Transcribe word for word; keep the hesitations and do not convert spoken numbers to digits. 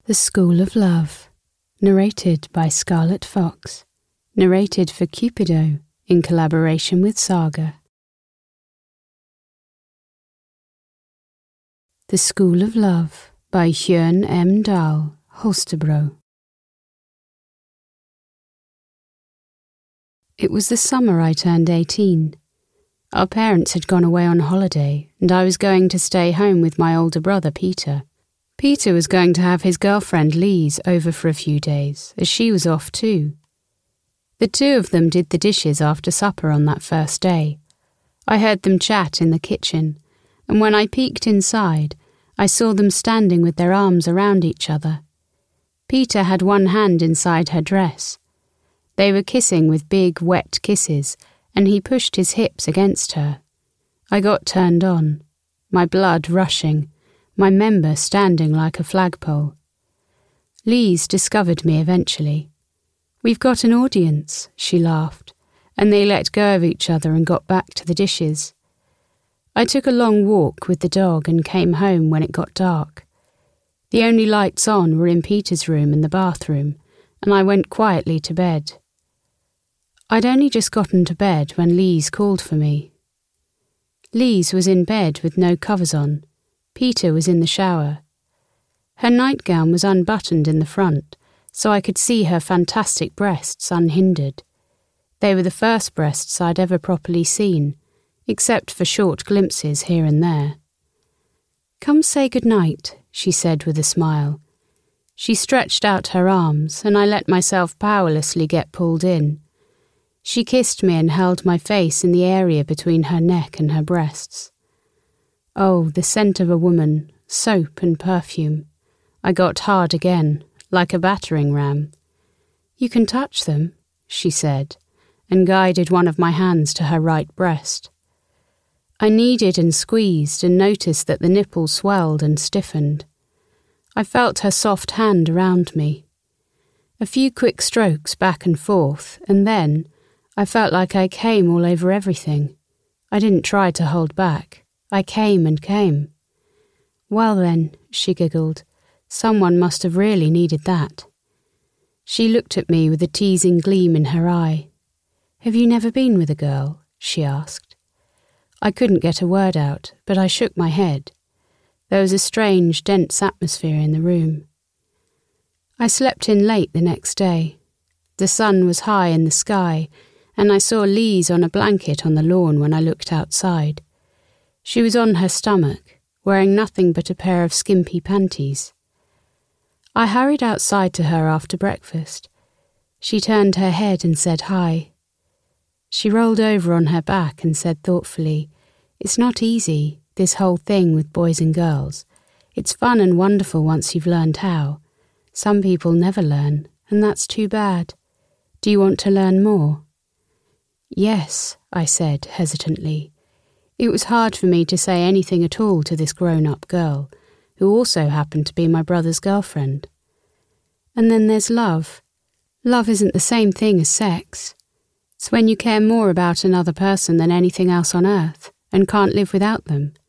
The School of Love, narrated by Scarlett Fox, narrated for Cupido in collaboration with Saga. The School of Love by Hyun M. Dahl, Holstebro. It was the summer I turned eighteen. Our parents had gone away on holiday, and I was going to stay home with my older brother, Peter. Peter was going to have his girlfriend, Lise, over for a few days, as she was off too. The two of them did the dishes after supper on that first day. I heard them chat in the kitchen, and when I peeked inside, I saw them standing with their arms around each other. Peter had one hand inside her dress. They were kissing with big, wet kisses, and he pushed his hips against her. I got turned on, my blood rushing, my member standing like a flagpole. Lise discovered me eventually. "We've got an audience," she laughed, and they let go of each other and got back to the dishes. I took a long walk with the dog and came home when it got dark. The only lights on were in Peter's room and the bathroom, and I went quietly to bed. I'd only just gotten to bed when Lise called for me. Lise was in bed with no covers on. Peter was in the shower. Her nightgown was unbuttoned in the front, so I could see her fantastic breasts unhindered. They were the first breasts I'd ever properly seen, except for short glimpses here and there. "Come say good night," she said with a smile. She stretched out her arms, and I let myself powerlessly get pulled in. She kissed me and held my face in the area between her neck and her breasts. Oh, the scent of a woman, soap and perfume. I got hard again, like a battering ram. "You can touch them," she said, and guided one of my hands to her right breast. I kneaded and squeezed and noticed that the nipple swelled and stiffened. I felt her soft hand around me. A few quick strokes back and forth, and then I felt like I came all over everything. I didn't try to hold back. I came and came. "Well then," she giggled, "someone must have really needed that." She looked at me with a teasing gleam in her eye. "Have you never been with a girl?" she asked. I couldn't get a word out, but I shook my head. There was a strange, dense atmosphere in the room. I slept in late the next day. The sun was high in the sky, and I saw Lise on a blanket on the lawn when I looked outside. She was on her stomach, wearing nothing but a pair of skimpy panties. I hurried outside to her after breakfast. She turned her head and said hi. She rolled over on her back and said thoughtfully, "It's not easy, this whole thing with boys and girls. It's fun and wonderful once you've learned how. Some people never learn, and that's too bad. Do you want to learn more?" "Yes," I said hesitantly. It was hard for me to say anything at all to this grown-up girl, who also happened to be my brother's girlfriend. "And then there's love. Love isn't the same thing as sex. It's when you care more about another person than anything else on earth, and can't live without them.